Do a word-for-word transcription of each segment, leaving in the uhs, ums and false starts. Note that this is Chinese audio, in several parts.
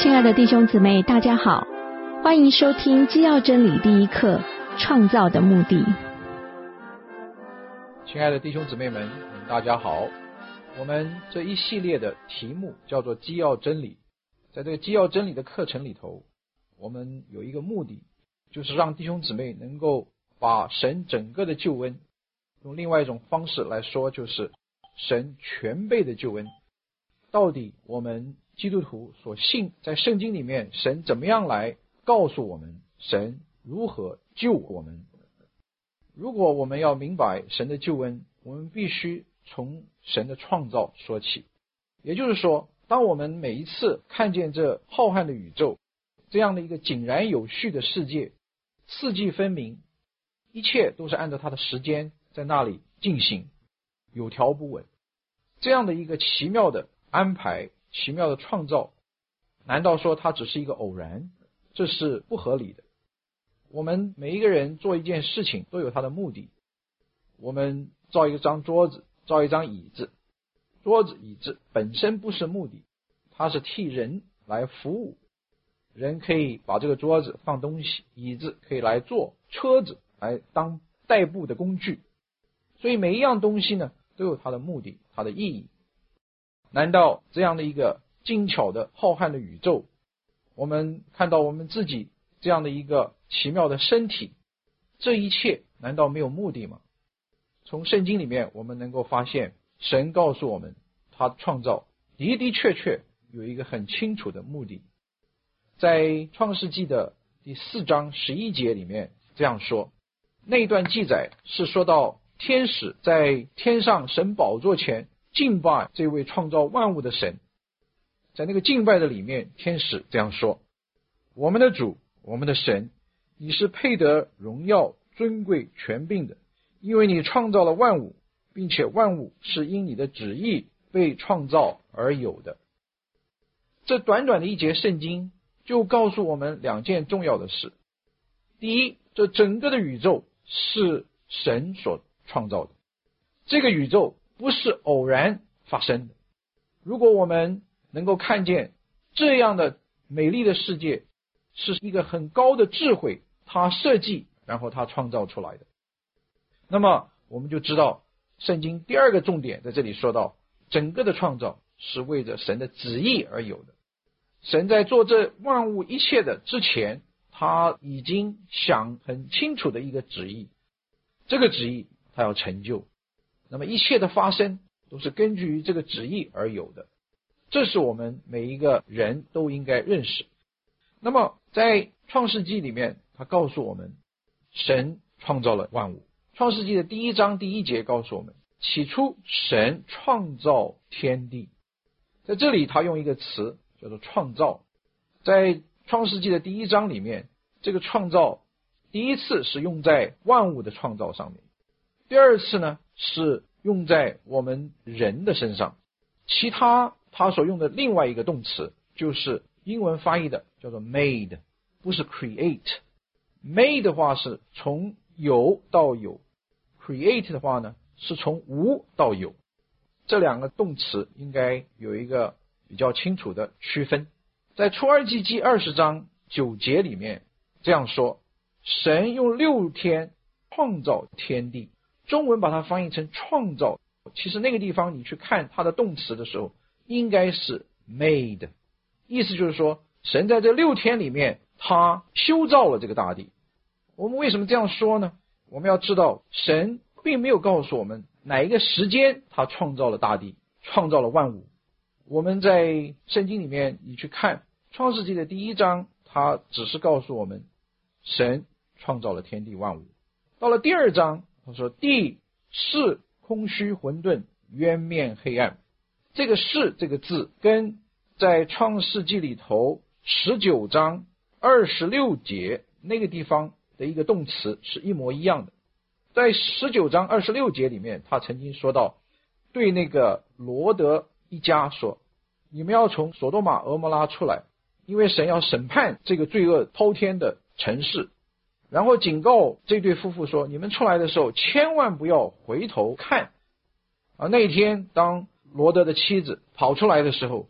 亲爱的弟兄姊妹，大家好，欢迎收听基要真理第一课，创造的目的。 亲爱的弟兄姊妹们，你们大家好。我们这一系列的题目叫做基要真理。在这个基要真理的课程里头，我们有一个目的，就是让弟兄姊妹能够把神整个的救恩，用另外一种方式来说，就是神全备的救恩。到底我们基督徒所信，在圣经里面神怎么样来告诉我们神如何救我们。如果我们要明白神的救恩，我们必须从神的创造说起。也就是说，当我们每一次看见这浩瀚的宇宙，这样的一个井然有序的世界，四季分明，一切都是按照它的时间在那里进行，有条不紊，这样的一个奇妙的安排，奇妙的创造，难道说它只是一个偶然？这是不合理的。我们每一个人做一件事情都有它的目的。我们造一张桌子，造一张椅子，桌子椅子本身不是目的，它是替人来服务。人可以把这个桌子放东西，椅子可以来坐，车子来当代步的工具。所以每一样东西呢，都有它的目的，它的意义。难道这样的一个精巧的浩瀚的宇宙，我们看到我们自己这样的一个奇妙的身体，这一切难道没有目的吗？从圣经里面我们能够发现，神告诉我们他创造的的确确有一个很清楚的目的。在创世纪的第四章十一节里面这样说，那一段记载是说到天使在天上神宝座前敬拜这位创造万物的神。在那个敬拜的里面，天使这样说：我们的主，我们的神，你是配得荣耀尊贵权柄的，因为你创造了万物，并且万物是因你的旨意被创造而有的。这短短的一节圣经就告诉我们两件重要的事。第一，这整个的宇宙是神所创造的，这个宇宙不是偶然发生的。如果我们能够看见这样的美丽的世界是一个很高的智慧，他设计然后他创造出来的，那么我们就知道圣经第二个重点在这里说到，整个的创造是为着神的旨意而有的。神在做这万物一切的之前，他已经想很清楚的一个旨意，这个旨意他要成就，那么一切的发生都是根据于这个旨意而有的，这是我们每一个人都应该认识。那么在创世纪里面，他告诉我们神创造了万物。创世纪的第一章第一节告诉我们，起初神创造天地。在这里他用一个词叫做创造。在创世纪的第一章里面，这个创造第一次是用在万物的创造上面，第二次呢是用在我们人的身上。其他他所用的另外一个动词就是英文翻译的叫做 made， 不是 create。 made 的话是从有到有， create 的话呢是从无到有。这两个动词应该有一个比较清楚的区分。在出埃及记二十章九节里面这样说，神用六天创造天地，中文把它翻译成创造，其实那个地方你去看它的动词的时候应该是 made， 意思就是说神在这六天里面他修造了这个大地。我们为什么这样说呢？我们要知道神并没有告诉我们哪一个时间他创造了大地，创造了万物。我们在圣经里面你去看创世纪的第一章，他只是告诉我们神创造了天地万物。到了第二章他说地是空虚混沌，渊面黑暗。这个是这个字跟在创世纪里头十九章二十六节那个地方的一个动词是一模一样的。在十九章二十六节里面，他曾经说到，对那个罗德一家说，你们要从索多玛俄摩拉出来，因为神要审判这个罪恶滔天的城市。然后警告这对夫妇说，你们出来的时候千万不要回头看。而那一天当罗德的妻子跑出来的时候，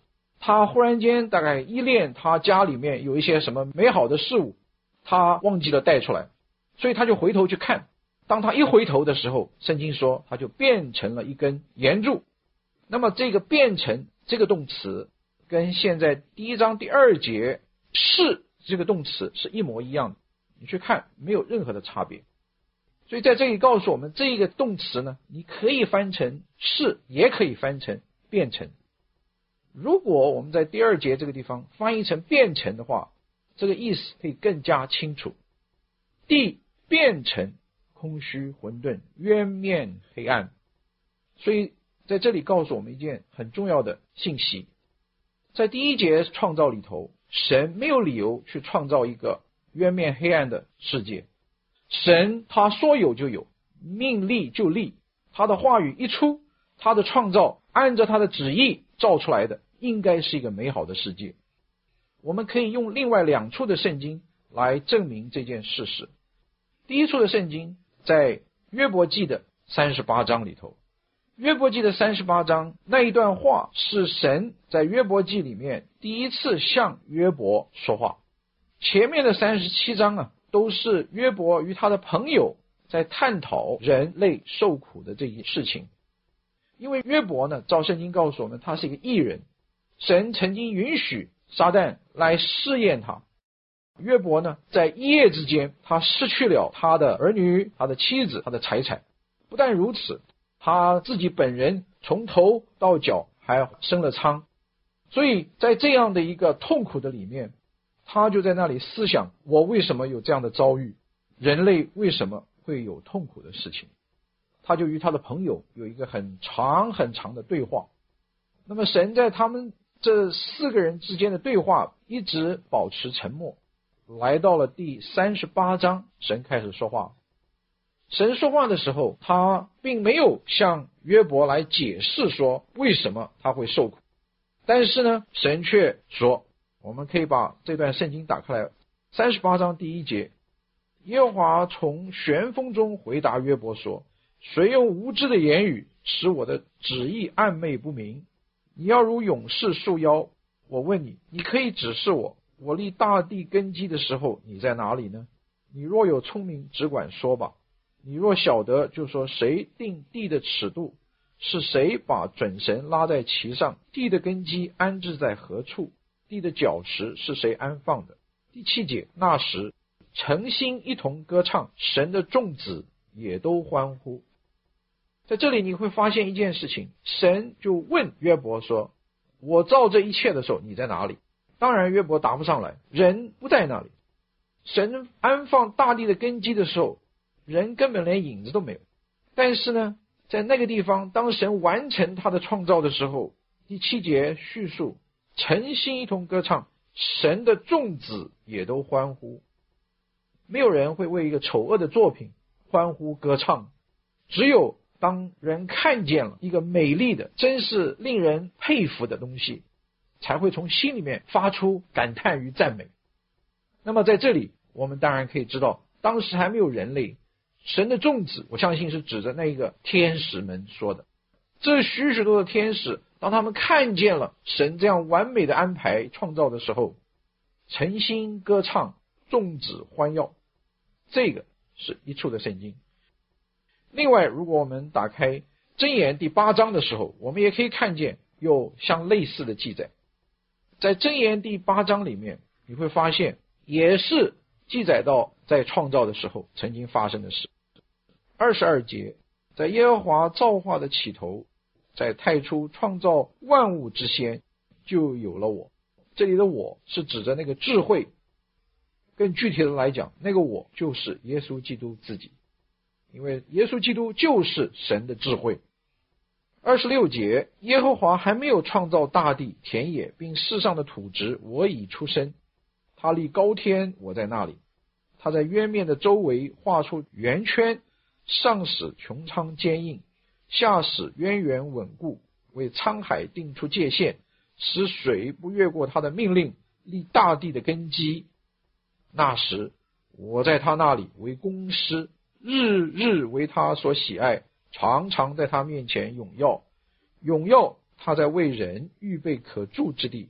他忽然间大概依恋他家里面有一些什么美好的事物，他忘记了带出来，所以他就回头去看。当他一回头的时候，圣经说他就变成了一根岩柱。那么这个变成这个动词跟现在第一章第二节是这个动词是一模一样的，你去看没有任何的差别。所以在这里告诉我们，这个动词呢，你可以翻成是，也可以翻成变成。如果我们在第二节这个地方翻译成变成的话，这个意思可以更加清楚。地变成空虚混沌，渊面黑暗。所以在这里告诉我们一件很重要的信息，在第一节创造里头，神没有理由去创造一个渊面黑暗的世界。神他说有就有，命立就立，他的话语一出，他的创造按照他的旨意造出来的，应该是一个美好的世界。我们可以用另外两处的圣经来证明这件事实。第一处的圣经在约伯记的三十八章里头，约伯记的三十八章那一段话是神在约伯记里面第一次向约伯说话。前面的三十七章啊，都是约伯与他的朋友在探讨人类受苦的这一事情。因为约伯呢，照圣经告诉我们，他是一个义人，神曾经允许撒旦来试验他。约伯呢，在一夜之间，他失去了他的儿女、他的妻子、他的财产。不但如此，他自己本人从头到脚还生了疮。所以在这样的一个痛苦的里面，他就在那里思想，我为什么有这样的遭遇？人类为什么会有痛苦的事情？他就与他的朋友有一个很长很长的对话。那么神在他们这四个人之间的对话一直保持沉默。来到了第三十八章，神开始说话。神说话的时候，他并没有向约伯来解释说为什么他会受苦。但是呢，神却说，我们可以把这段圣经打开来，三十八章第一节，耶和华从旋风中回答约伯说，谁用无知的言语使我的旨意暧昧不明？你要如勇士束腰，我问你，你可以指示我，我立大地根基的时候，你在哪里呢？你若有聪明，只管说吧。你若晓得，就说谁定地的尺度？是谁把准绳拉在其上？地的根基安置在何处？地的角石是谁安放的？第七节，那时诚心一同歌唱，神的众子也都欢呼。在这里你会发现一件事情，神就问约伯说，我造这一切的时候，你在哪里？当然约伯答不上来，人不在那里。神安放大地的根基的时候，人根本连影子都没有。但是呢，在那个地方，当神完成他的创造的时候，第七节叙述，诚心一同歌唱，神的众子也都欢呼。没有人会为一个丑恶的作品欢呼歌唱，只有当人看见了一个美丽的，真是令人佩服的东西，才会从心里面发出感叹与赞美。那么在这里我们当然可以知道，当时还没有人类，神的众子，我相信是指着那个天使们说的。这许许多的天使，当他们看见了神这样完美的安排创造的时候，诚心歌唱，众子欢耀。这个是一处的圣经。另外，如果我们打开箴言第八章的时候，我们也可以看见有相类似的记载。在箴言第八章里面，你会发现也是记载到在创造的时候曾经发生的事。二十二节，在耶和华造化的起头，在太初创造万物之先，就有了我。这里的我是指着那个智慧，更具体的来讲，那个我就是耶稣基督自己，因为耶稣基督就是神的智慧。二十六节，耶和华还没有创造大地田野并世上的土质，我已出生。他立高天，我在那里。他在渊面的周围画出圆圈，上使穹苍坚硬，下使渊源稳固，为沧海定出界限，使水不越过他的命令，立大地的根基。那时我在他那里为工师，日日为他所喜爱，常常在他面前咏耀。咏耀他在为人预备可住之地，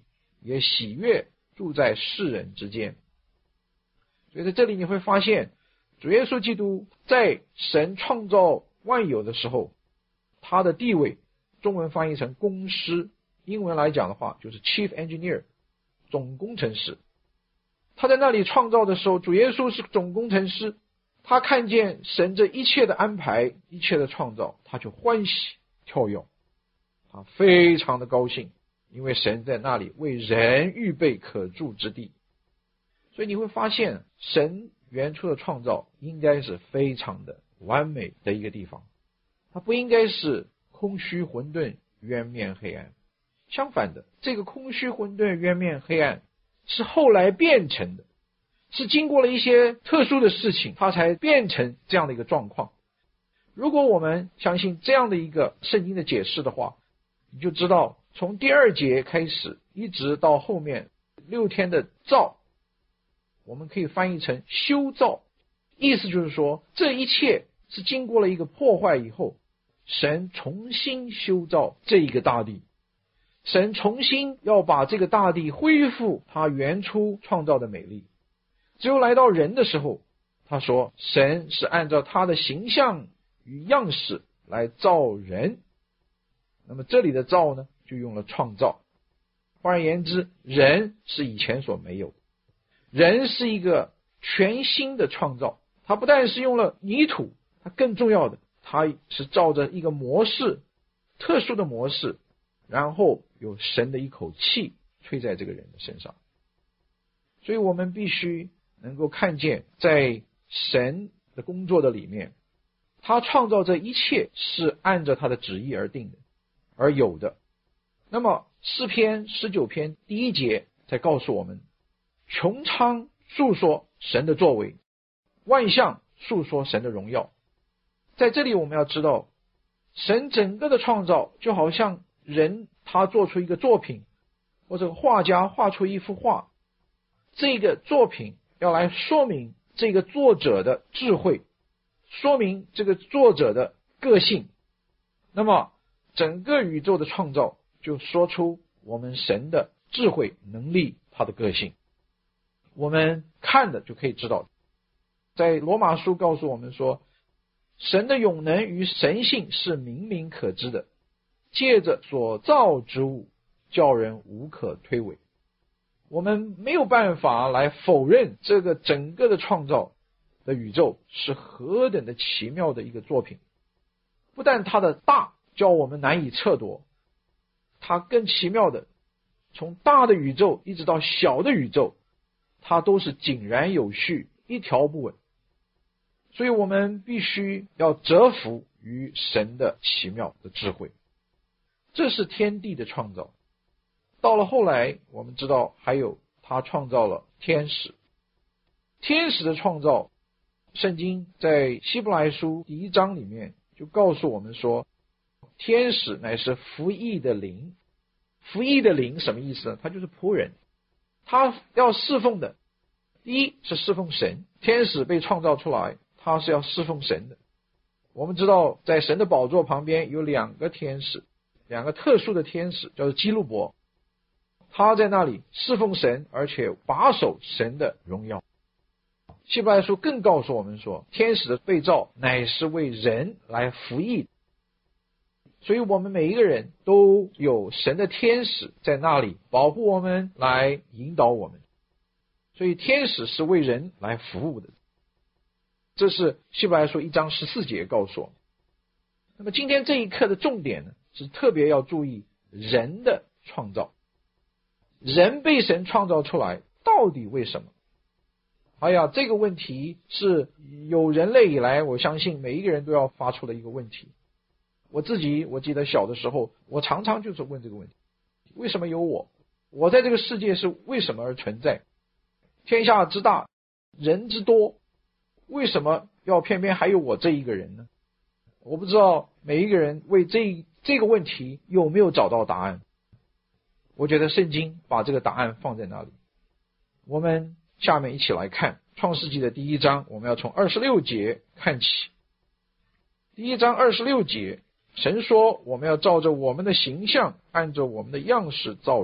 也喜悦住在世人之间。所以在这里你会发现，主耶稣基督在神创造万有的时候，他的地位中文翻译成工师，英文来讲的话就是 Chief Engineer， 总工程师。他在那里创造的时候，主耶稣是总工程师，他看见神这一切的安排，一切的创造，他就欢喜跳跃，他非常的高兴，因为神在那里为人预备可住之地。所以你会发现，神原初的创造应该是非常的完美的一个地方，它不应该是空虚混沌渊面黑暗。相反的，这个空虚混沌渊面黑暗是后来变成的，是经过了一些特殊的事情，它才变成这样的一个状况。如果我们相信这样的一个圣经的解释的话，你就知道从第二节开始一直到后面六天的造，我们可以翻译成修造，意思就是说这一切是经过了一个破坏以后，神重新修造这一个大地，神重新要把这个大地恢复他原初创造的美丽。只有来到人的时候，他说神是按照他的形象与样式来造人。那么这里的造呢，就用了创造。换而言之，人是以前所没有的，人是一个全新的创造。他不但是用了泥土，他更重要的，他是照着一个模式，特殊的模式，然后有神的一口气吹在这个人的身上。所以我们必须能够看见，在神的工作的里面，他创造这一切是按照他的旨意而定的，而有的。那么诗篇十九篇第一节才告诉我们，穹苍述说神的作为，万象述说神的荣耀。在这里我们要知道，神整个的创造就好像人他做出一个作品，或者画家画出一幅画，这个作品要来说明这个作者的智慧，说明这个作者的个性。那么整个宇宙的创造就说出我们神的智慧能力，他的个性。我们看的就可以知道，在罗马书告诉我们说，神的永能与神性是明明可知的，借着所造之物叫人无可推诿。我们没有办法来否认这个整个的创造的宇宙是何等的奇妙的一个作品。不但它的大叫我们难以测度，它更奇妙的，从大的宇宙一直到小的宇宙，它都是井然有序，一条不紊。所以我们必须要折服于神的奇妙的智慧。这是天地的创造。到了后来我们知道还有他创造了天使。天使的创造，圣经在希伯来书第一章里面就告诉我们说，天使乃是服役的灵。服役的灵什么意思呢？他就是仆人，他要侍奉的，第一是侍奉神。天使被创造出来，他是要侍奉神的。我们知道在神的宝座旁边有两个天使，两个特殊的天使，叫做基路伯，他在那里侍奉神，而且把守神的荣耀。希伯来书更告诉我们说，天使的被造乃是为人来服役。所以我们每一个人都有神的天使在那里保护我们，来引导我们。所以天使是为人来服务的。这是希伯来书一章十四节告诉我们。那么今天这一课的重点呢，是特别要注意人的创造。人被神创造出来，到底为什么？哎呀，这个问题是有人类以来，我相信每一个人都要发出的一个问题。我自己我记得小的时候，我常常就是问这个问题，为什么有我？我在这个世界是为什么而存在？天下之大，人之多，为什么要偏偏还有我这一个人呢？我不知道每一个人为这这个问题有没有找到答案。我觉得圣经把这个答案放在那里。我们下面一起来看创世纪的第一章，我们要从二十六节看起。第一章二十六节，神说我们要照着我们的形象，按照我们的样式造人，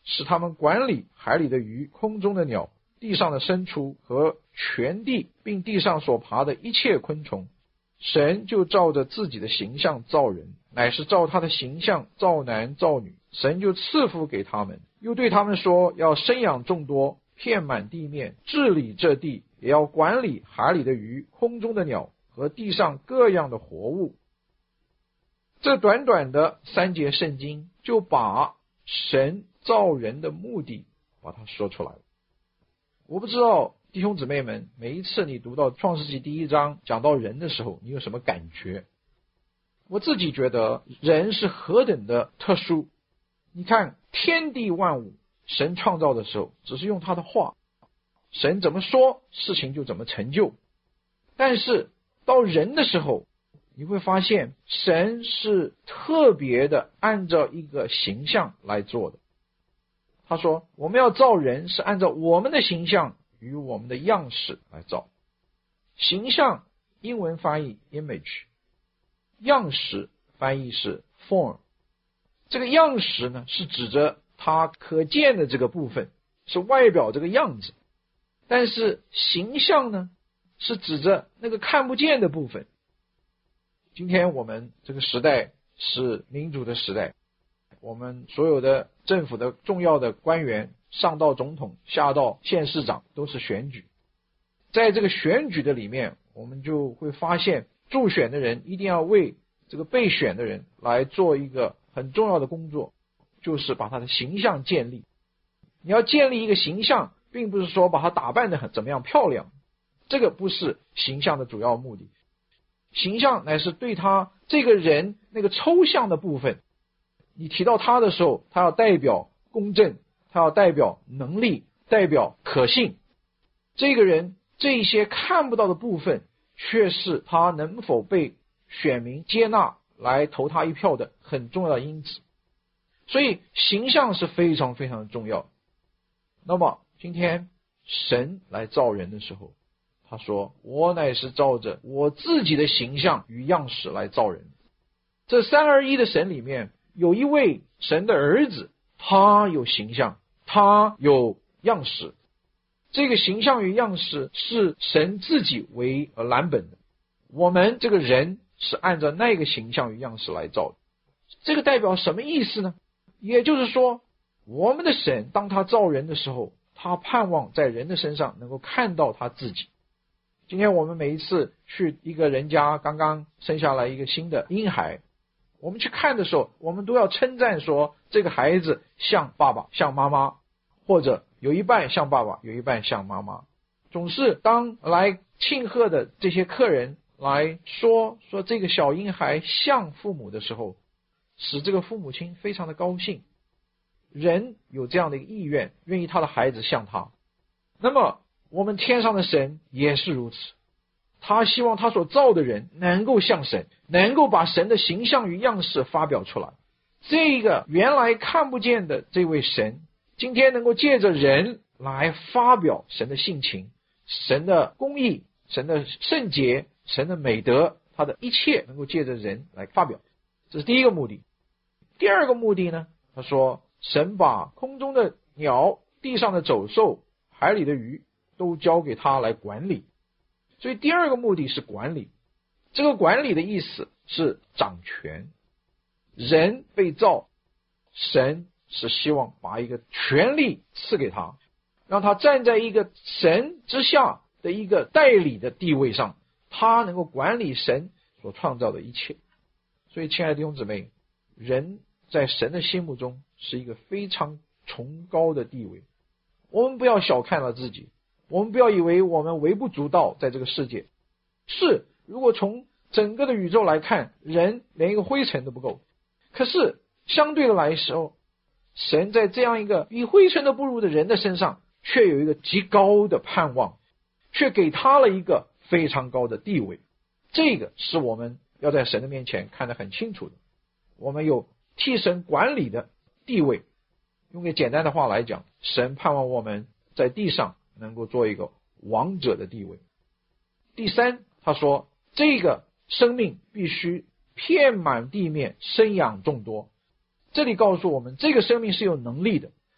使他们管理海里的鱼、空中的鸟、地上的牲畜和全地，并地上所爬的一切昆虫。神就照着自己的形象造人，乃是照他的形象造男造女。神就赐福给他们，又对他们说，要生养众多，遍满地面，治理这地，也要管理海里的鱼、空中的鸟和地上各样的活物。这短短的三节圣经就把神造人的目的把它说出来了。我不知道弟兄姊妹们，每一次你读到创世纪第一章讲到人的时候，你有什么感觉？我自己觉得人是何等的特殊。你看天地万物，神创造的时候只是用他的话，神怎么说事情就怎么成就。但是到人的时候，你会发现神是特别的按照一个形象来做的。他说我们要造人是按照我们的形象与我们的样式来造。形象英文翻译 image， 样式翻译是 form。 这个样式呢是指着它可见的这个部分，是外表这个样子，但是形象呢是指着那个看不见的部分。今天我们这个时代是民主的时代，我们所有的政府的重要的官员，上到总统下到县市长都是选举。在这个选举的里面，我们就会发现助选的人一定要为这个被选的人来做一个很重要的工作，就是把他的形象建立。你要建立一个形象，并不是说把他打扮得很怎么样漂亮，这个不是形象的主要目的。形象乃是对他这个人那个抽象的部分，你提到他的时候，他要代表公正，他要代表能力，代表可信。这个人这些看不到的部分，却是他能否被选民接纳来投他一票的很重要的因子。所以形象是非常非常重要。那么今天神来造人的时候，他说我乃是照着我自己的形象与样式来造人。这三而一的神里面有一位神的儿子，他有形象，他有样式。这个形象与样式是神自己为蓝本的，我们这个人是按照那个形象与样式来造的。这个代表什么意思呢？也就是说，我们的神当他造人的时候，他盼望在人的身上能够看到他自己。今天我们每一次去一个人家刚刚生下来一个新的婴孩，我们去看的时候，我们都要称赞说这个孩子像爸爸像妈妈，或者有一半像爸爸有一半像妈妈。总是当来庆贺的这些客人来说说这个小婴孩像父母的时候，使这个父母亲非常的高兴。人有这样的一个意愿，愿意他的孩子像他。那么我们天上的神也是如此，他希望他所造的人能够像神，能够把神的形象与样式发表出来。这个原来看不见的这位神，今天能够借着人来发表神的性情，神的公义，神的圣洁，神的美德，他的一切能够借着人来发表。这是第一个目的。第二个目的呢，他说神把空中的鸟、地上的走兽、海里的鱼都交给他来管理。所以第二个目的是管理。这个管理的意思是掌权。人被造，神是希望把一个权力赐给他，让他站在一个神之下的一个代理的地位上，他能够管理神所创造的一切。所以亲爱的弟兄姊妹，人在神的心目中是一个非常崇高的地位。我们不要小看了自己，我们不要以为我们微不足道在这个世界。是，如果从整个的宇宙来看，人连一个灰尘都不够。可是相对的来说，神在这样一个比灰尘都不如的人的身上，却有一个极高的盼望，却给他了一个非常高的地位。这个是我们要在神的面前看得很清楚的。我们有替神管理的地位。用个简单的话来讲，神盼望我们在地上能够做一个王者的地位。第三，他说这个生命必须遍满地面，生养众多。这里告诉我们，这个生命是有能力的，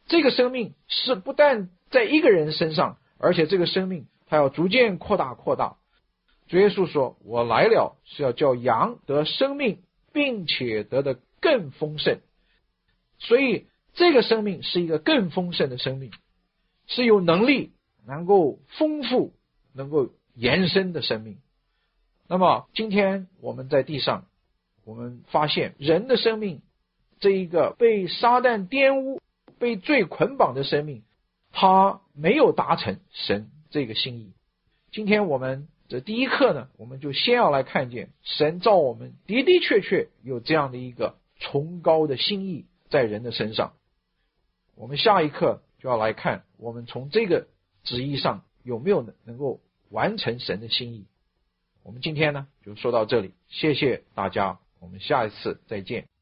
这个生命是不但在一个人身上，而且这个生命它要逐渐扩大扩大。主耶稣说，我来了是要叫羊得生命，并且得的更丰盛。所以这个生命是一个更丰盛的生命，是有能力能够丰富能够延伸的生命。那么今天我们在地上，我们发现人的生命，这一个被撒旦玷污被罪捆绑的生命，他没有达成神这个心意。今天我们这第一课呢，我们就先要来看见神造我们的的确确有这样的一个崇高的心意在人的身上。我们下一课就要来看我们从这个旨意上有没有能够完成神的心意。我们今天呢就说到这里，谢谢大家，我们下一次再见。